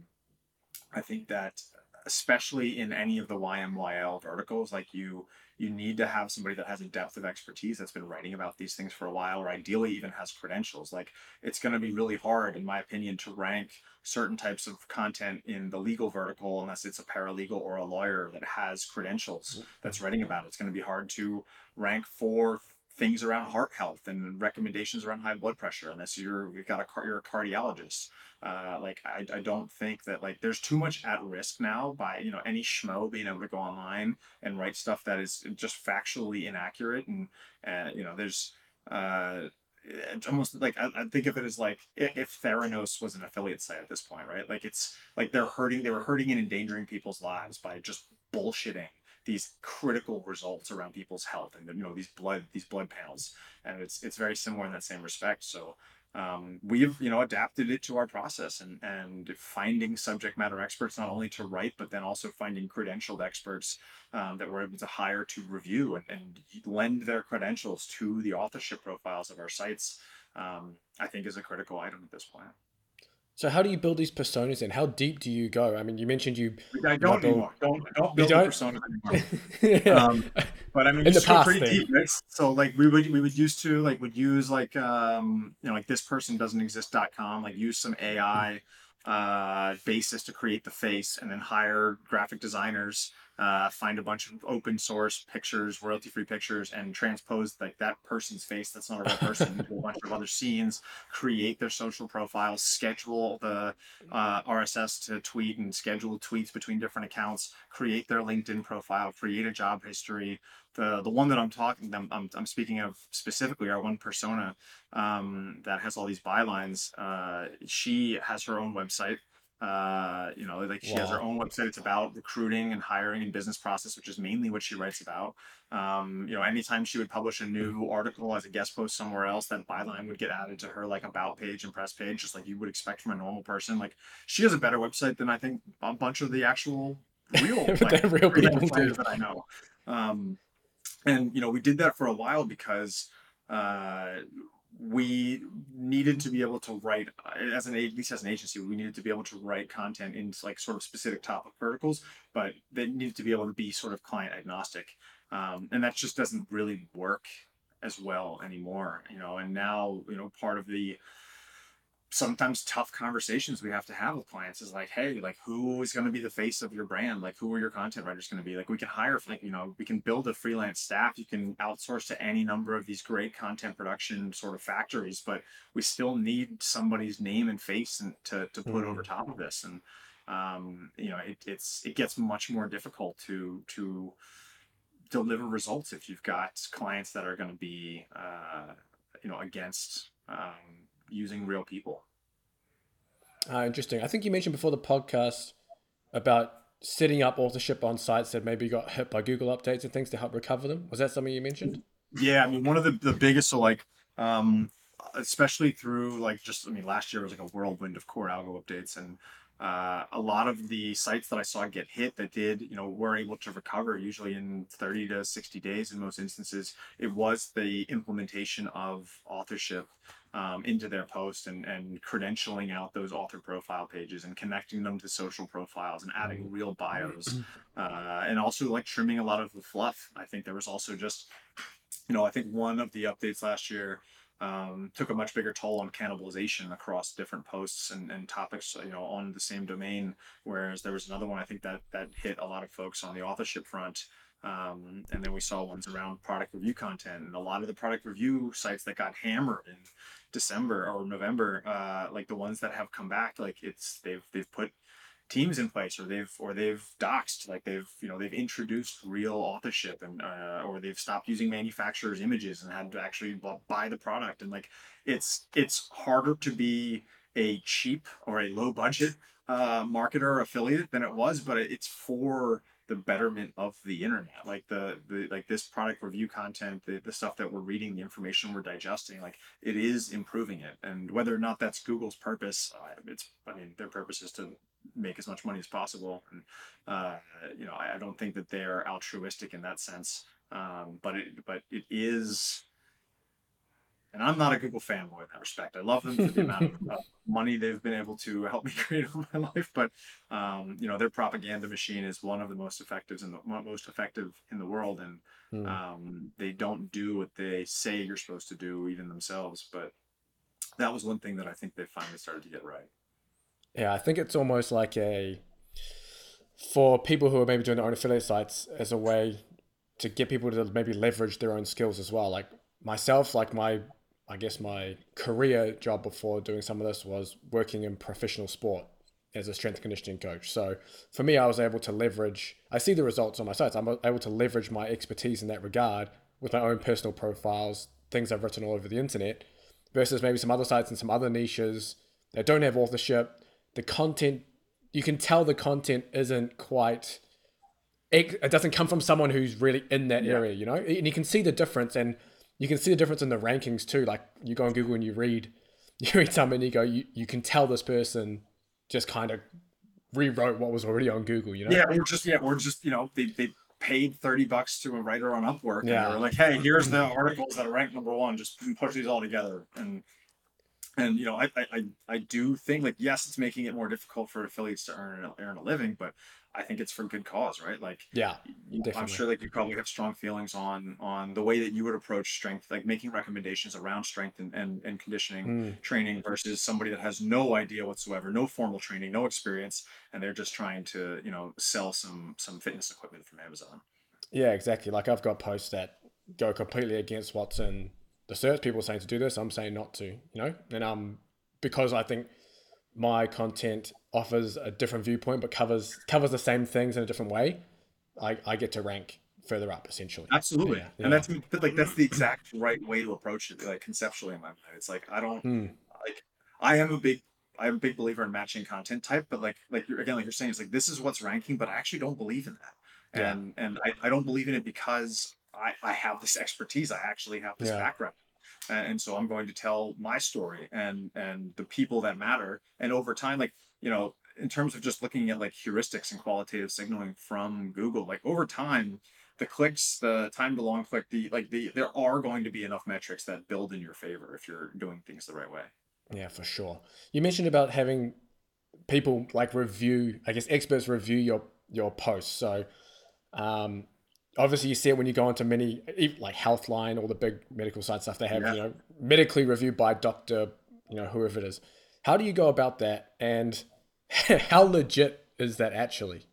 I think that especially in any of the Y M Y L verticals, like you you need to have somebody that has a depth of expertise that's been writing about these things for a while, or ideally even has credentials. Like it's going to be really hard, in my opinion, to rank certain types of content in the legal vertical unless it's a paralegal or a lawyer that has credentials that's writing about it. It's going to be hard to rank for things around heart health and recommendations around high blood pressure unless you're you've got a you're a cardiologist. Uh, like I, I don't think that like there's too much at risk now by, you know, any schmo being able to go online and write stuff that is just factually inaccurate, and uh, you know there's uh, it's almost like I, I think of it as like if Theranos was an affiliate site at this point, right? Like it's like they're hurting, they were hurting and endangering people's lives by just bullshitting these critical results around people's health, and you know these blood these blood panels, and it's it's very similar in that same respect. So um, we've you know adapted it to our process, and and finding subject matter experts not only to write, but then also finding credentialed experts um, that we're able to hire to review and, and lend their credentials to the authorship profiles of our sites. Um, I think is a critical item at this point. So how do you build these personas and how deep do you go? I mean, you mentioned you... I don't build, anymore. Don't, don't build don't? the personas anymore. yeah. um, but I mean, in the past, pretty then. deep, right? So like we would, we would used to like, would use like, um, you know, like this person doesn't exist dot com, like use some A I uh, basis to create the face, and then hire graphic designers, uh, find a bunch of open source pictures, royalty free pictures, and transpose like that person's face that's not a real person into a bunch of other scenes, create their social profiles, schedule the uh, R S S to tweet and schedule tweets between different accounts, create their LinkedIn profile, create a job history. The the one that I'm talking, I'm, I'm, I'm speaking of specifically, our one persona um, that has all these bylines. Uh, she has her own website. Uh, you know, like she wow. has her own website. It's about recruiting and hiring and business process, which is mainly what she writes about. Um, you know, anytime she would publish a new article as a guest post somewhere else, that byline would get added to her like about page and press page, just like you would expect from a normal person. Like she has a better website than I think a bunch of the actual real, like, real people do. that I know. Um, and you know, we did that for a while because uh, we needed to be able to write as an at least as an agency we needed to be able to write content in like sort of specific topic verticals, but they needed to be able to be sort of client agnostic, um, and that just doesn't really work as well anymore, you know. And now, you know, part of the sometimes tough conversations we have to have with clients is like, hey, like who is going to be the face of your brand? Like who are your content writers going to be? Like we can hire, like, you know, we can build a freelance staff. You can outsource to any number of these great content production sort of factories, but we still need somebody's name and face and to, to put mm-hmm. over top of this. And, um, you know, it, it's, it gets much more difficult to, to deliver results if you've got clients that are going to be, uh, you know, against, um, using real people. Uh, interesting. I think you mentioned before the podcast about setting up authorship on sites that maybe got hit by Google updates and things to help recover them. Was that something you mentioned? Yeah, I mean, one of the, the biggest, so like, um, especially through like just, I mean, last year was like a whirlwind of core algo updates, and uh, a lot of the sites that I saw get hit that did, you know, were able to recover usually in thirty to sixty days in most instances. It was the implementation of authorship um, into their post and, and credentialing out those author profile pages and connecting them to social profiles and adding real bios, uh, and also like trimming a lot of the fluff. I think there was also just, you know, I think one of the updates last year um, took a much bigger toll on cannibalization across different posts and, and topics, you know, on the same domain. Whereas there was another one, I think that that hit a lot of folks on the authorship front. Um, and then we saw ones around product review content, and a lot of the product review sites that got hammered in December or November, uh, like the ones that have come back, like it's they've they've put teams in place, or they've or they've doxed, like they've you know they've introduced real authorship, and uh, or they've stopped using manufacturers images and had to actually buy the product. And like it's it's harder to be a cheap or a low budget uh marketer or affiliate than it was, but it's for the betterment of the internet. Like the the like this product review content, the, the stuff that we're reading, the information we're digesting, like it is improving it. And whether or not that's Google's purpose, uh, it's I mean their purpose is to make as much money as possible. And uh, you know, I, I don't think that they're altruistic in that sense. Um, but it but it is, and I'm not a Google fanboy in that respect. I love them for the amount of uh, money they've been able to help me create over my life. But um, you know, their propaganda machine is one of the most effective in the most effective in the world, and Hmm. um, they don't do what they say you're supposed to do, even themselves. But that was one thing that I think they finally started to get right. Yeah, I think it's almost like a, for people who are maybe doing their own affiliate sites, as a way to get people to maybe leverage their own skills as well. Like myself, like my, I guess my career job before doing some of this was working in professional sport as a strength and conditioning coach. So for me, I was able to leverage, I see the results on my sites. I'm able to leverage my expertise in that regard with my own personal profiles, things I've written all over the internet, versus maybe some other sites and some other niches that don't have authorship. The content, you can tell the content isn't quite, it, it doesn't come from someone who's really in that Yeah. area, you know? And you can see the difference, and you can see the difference in the rankings too. Like you go on Google and you read, you read something and you go, you, you can tell this person just kind of rewrote what was already on Google, you know? Yeah, or just yeah, or just you know they they paid thirty bucks to a writer on Upwork, and they Yeah. were like, hey, here's the articles that are ranked number one. Just push these all together. And and you know I I I I do think, like, yes, it's making it more difficult for affiliates to earn earn a living, but I think it's for good cause, right? Like Yeah, you- I'm definitely. sure like you probably have strong feelings on on the way that you would approach strength, like making recommendations around strength and, and, and conditioning Mm. training versus somebody that has no idea whatsoever, no formal training, no experience, and they're just trying to, you know, sell some some fitness equipment from Amazon. Yeah, exactly. Like I've got posts that go completely against what's in the search. People saying to do this, I'm saying not to, you know? And um, because I think my content offers a different viewpoint, but covers covers the same things in a different way, I, I get to rank further up essentially. Absolutely. Yeah, And yeah. that's but, like that's the exact right way to approach it, like conceptually in my mind. It's like I don't Hmm. like I am a big I'm a big believer in matching content type, but like like you're again like you're saying, it's like this is what's ranking, but I actually don't believe in that. Yeah, And and I, I don't believe in it because I, I have this expertise. I actually have this yeah, background. And, and so I'm going to tell my story and and the people that matter. And over time, like, you know, in terms of just looking at like heuristics and qualitative signaling from Google, like over time, the clicks, the time to long click, the like the there are going to be enough metrics that build in your favor if you're doing things the right way. yeah, for sure. You mentioned about having people like review, I guess experts review your your posts. So um, obviously you see it when you go into many, e- like Healthline, all the big medical site stuff. They have, Yeah. you know, medically reviewed by doctor, you know, whoever it is. How do you go about that, and how legit is that actually?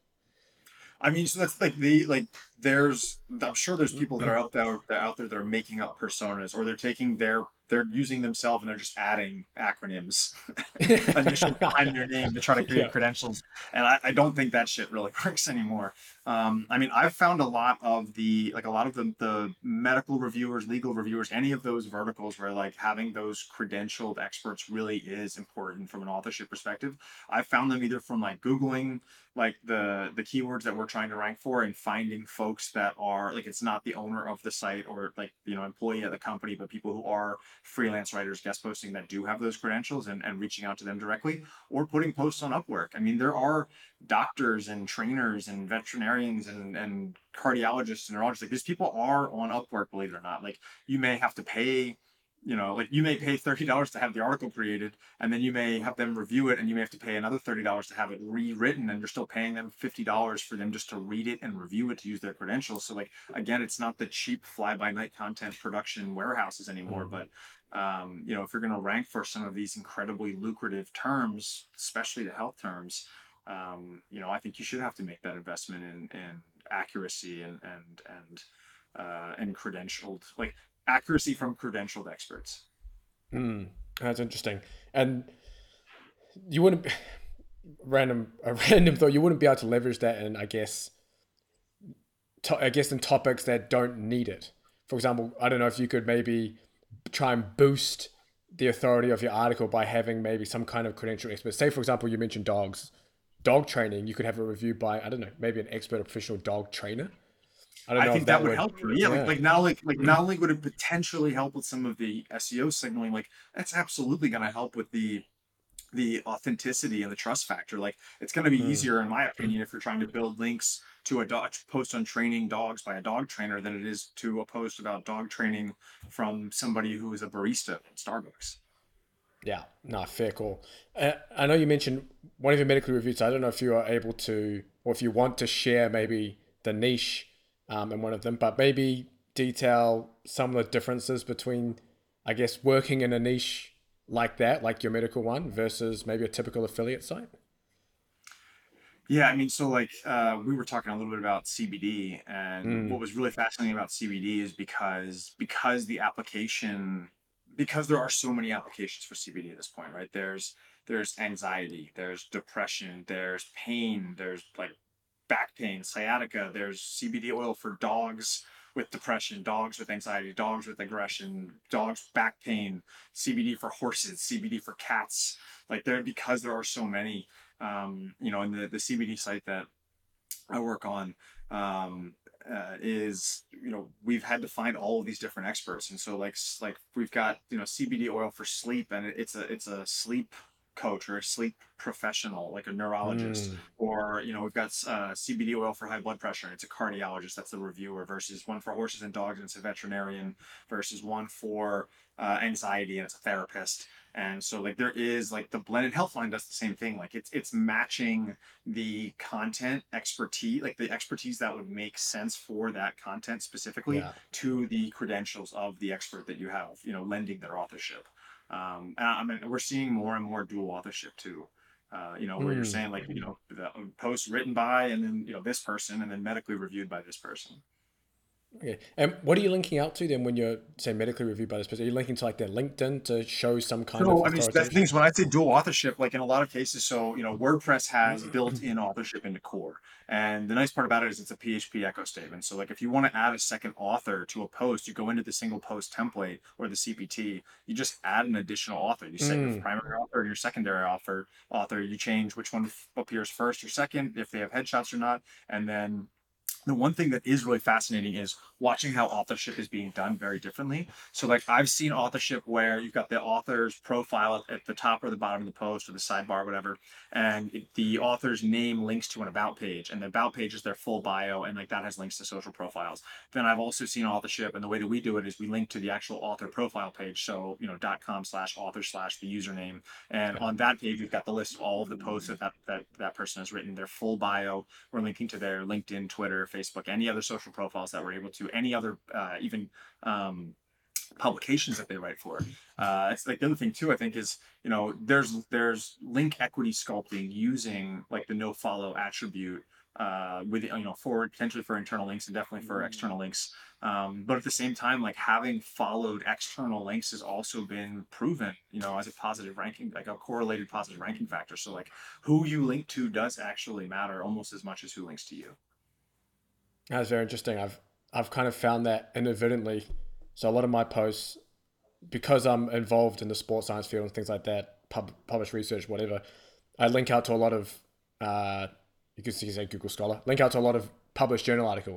I mean, so that's like the like there's I'm sure there's people that are out there that are out there that are making up personas, or they're taking their they're using themselves and they're just adding acronyms initials behind their name to try to Yeah. create credentials. And I, I don't think that shit really works anymore. Um, I mean, I've found a lot of the like a lot of the, the medical reviewers, legal reviewers, any of those verticals where like having those credentialed experts really is important from an authorship perspective. I found them either from like Googling like the the keywords that we're trying to rank for and finding folks folks that are like, it's not the owner of the site or like, you know, employee at the company, but people who are freelance writers, guest posting that do have those credentials and, and reaching out to them directly or putting posts on Upwork. I mean, there are doctors and trainers and veterinarians and, and cardiologists and neurologists. Like these people are on Upwork, believe it or not. Like you may have to pay, you know, like you may pay thirty dollars to have the article created, and then you may have them review it, and you may have to pay another thirty dollars to have it rewritten, and you're still paying them fifty dollars for them just to read it and review it to use their credentials. So like, again, it's not the cheap fly by night content production warehouses anymore, mm-hmm. but um, you know, if you're going to rank for some of these incredibly lucrative terms, especially the health terms, um, you know, I think you should have to make that investment in, in accuracy and, and, and, uh, and credentialed, like, accuracy from credentialed experts. Mm, that's interesting. And you wouldn't random a random thought you wouldn't be able to leverage that in I guess to, I guess in topics that don't need it. For example, I don't know if you could maybe try and boost the authority of your article by having maybe some kind of credential expert. Say for example, you mentioned dogs, dog training. You could have a review by I don't know maybe an expert professional dog trainer. I, don't know I think that, that would would help. Yeah, yeah. like like not like like not only would it potentially help with some of the S E O signaling, like that's absolutely going to help with the the authenticity and the trust factor. Like it's going to be mm. easier, in my opinion, if you're trying to build links to a dog post on training dogs by a dog trainer than it is to a post about dog training from somebody who is a barista at Starbucks. Yeah, no, fair call. Uh, I know you mentioned one of your medically reviewed, so I don't know if you are able to, or if you want to share maybe the niche Um, in one of them, but maybe detail some of the differences between, I guess, working in a niche like that, like your medical one, versus maybe a typical affiliate site. Yeah, I mean, so like uh, we were talking a little bit about C B D, and mm. what was really fascinating about C B D is because because the application, because there are so many applications for C B D at this point, right? There's there's anxiety, there's depression, there's pain, there's like back pain, sciatica, there's C B D oil for dogs with depression, dogs with anxiety, dogs with aggression, dogs back pain, C B D for horses, C B D for cats. Like there, because there are so many, um, you know, in the, the C B D site that I work on um, uh, is, you know, we've had to find all of these different experts. And so like, like we've got, you know, C B D oil for sleep, and it's a, it's a sleep coach or a sleep professional like a neurologist, mm. or you know we've got uh, C B D oil for high blood pressure, and it's a cardiologist, that's the reviewer, versus one for horses and dogs and it's a veterinarian, versus one for uh, anxiety and it's a therapist. And so like there is like the blended health line does the same thing. Like it's it's matching the content expertise, like the expertise that would make sense for that content specifically, yeah. to the credentials of the expert that you have, you know, lending their authorship. Um, and I mean, we're seeing more and more dual authorship too. Uh, you know, where mm. you're saying like, you know, the post written by, and then, you know, this person, and then medically reviewed by this person. Okay. And what are you linking out to then when you're, say, medically reviewed by this person? Are you linking to like their LinkedIn to show some kind so, of I mean, that's the things when I say dual authorship, like in a lot of cases, so, you know, WordPress has built-in authorship into core. And the nice part about it is it's a P H P echo statement. So like if you want to add a second author to a post, you go into the single post template or the C P T, you just add an additional author. You set mm. your primary author and your secondary author, author, you change which one appears first or second, if they have headshots or not. And then the one thing that is really fascinating is watching how authorship is being done very differently. So like I've seen authorship where you've got the author's profile at the top or the bottom of the post or the sidebar, whatever, and it, the author's name links to an about page, and the about page is their full bio, and like that has links to social profiles. Then I've also seen authorship, and the way that we do it is we link to the actual author profile page. So, you know, dot com slash author slash the username. And on that page, we've got the list of all of the posts that that, that, that person has written, their full bio. We're linking to their LinkedIn, Twitter, Facebook, any other social profiles that we're able to, any other uh, even um, publications that they write for. Uh, it's like the other thing too, I think, is, you know, there's there's link equity sculpting using like the no follow attribute uh, with, you know, for potentially for internal links and definitely for external links. Um, but at the same time, like having followed external links has also been proven, you know, as a positive ranking, like a correlated positive ranking factor. So like who you link to does actually matter almost as much as who links to you. That's very interesting. I've I've kind of found that inadvertently. So a lot of my posts, because I'm involved in the sports science field and things like that, pub, published research, whatever, I link out to a lot of, uh, you could say Google Scholar, link out to a lot of published journal articles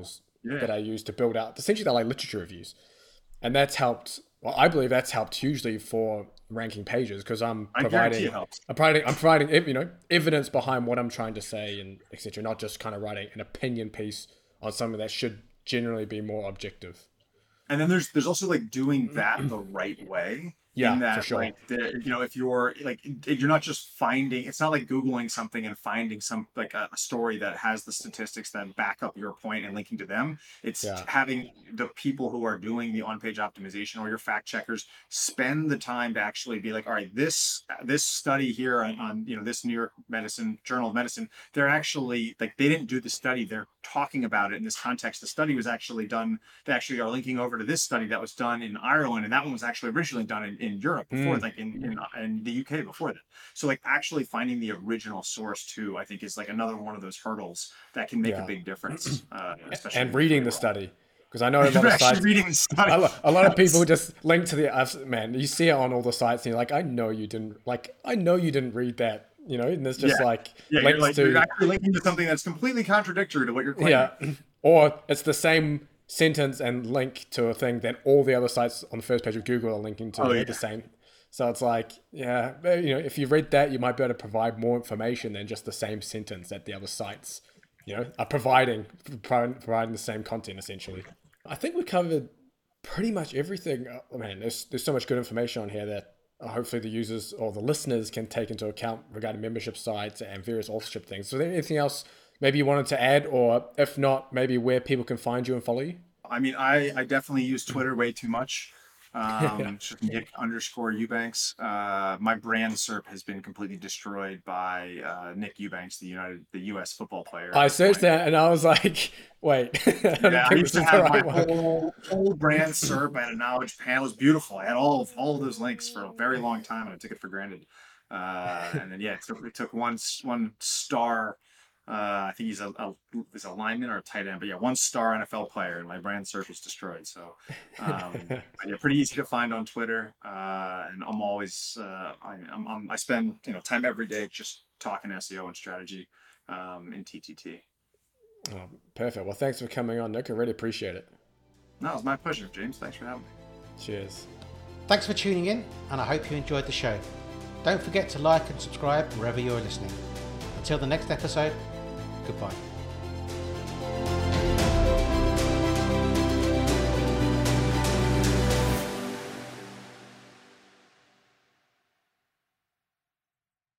yeah. that I use to build out. Essentially, they're like literature reviews, and that's helped. Well, I believe that's helped hugely for ranking pages because I'm providing, I'm providing, I'm providing, you know, evidence behind what I'm trying to say and et cetera. Not just kind of writing an opinion piece on something that should generally be more objective. And then there's there's also like doing that the right way. Yeah, in that, for sure. Like, the, you know, if you're like, you're not just finding, it's not like Googling something and finding some like a, a story that has the statistics that back up your point and linking to them. It's yeah. having the people who are doing the on-page optimization or your fact checkers spend the time to actually be like, all right, this this study here on, on you know this New York Medicine Journal of Medicine, they're actually like they didn't do the study, they're talking about it in this context. The study was actually done. They actually are linking over to this study that was done in Ireland, and that one was actually originally done in. in Europe before, mm. like in, in in the U K before that. So like actually finding the original source too, I think is like another one of those hurdles that can make yeah. a big difference. Uh, especially and reading the study. Because I know a lot of sites, reading the study. A, lot, a lot of people just link to the, man, you see it on all the sites and you're like, I know you didn't, like, I know you didn't read that, you know, and it's just yeah. like, yeah, links you're, like to, you're actually linking to something that's completely contradictory to what you're claiming. Yeah. Or it's the same sentence and link to a thing that all the other sites on the first page of Google are linking to. Oh, yeah. The same. So it's like, yeah, you know, if you read that, you might be able to provide more information than just the same sentence that the other sites, you know, are providing, providing the same content essentially. I think we covered pretty much everything. Oh, man, there's there's so much good information on here that hopefully the users or the listeners can take into account regarding membership sites and various authorship things. So is there anything else maybe you wanted to add, or if not, maybe where people can find you and follow you? I mean, I, I definitely use Twitter way too much. Um, just Nick underscore Eubanks. Uh, my brand S E R P has been completely destroyed by uh, Nick Eubanks, the United, the U S football player. I searched that and I was like, wait. I yeah, I used to have my whole, whole brand S E R P. I had a knowledge panel. It was beautiful. I had all of all of those links for a very long time, and I took it for granted. Uh, and then yeah, it took, it took one one star. Uh, I think he's a, a is a lineman or a tight end, but yeah, one star N F L player, and my brand S E R P is destroyed. So, um, yeah, pretty easy to find on Twitter, uh, and I'm always uh, I, I'm, I'm I spend you know time every day just talking S E O and strategy um, in T T T. Oh, perfect. Well, thanks for coming on, Nick. I really appreciate it. No, it was my pleasure, James. Thanks for having me. Cheers. Thanks for tuning in, and I hope you enjoyed the show. Don't forget to like and subscribe wherever you're listening. Until the next episode, goodbye.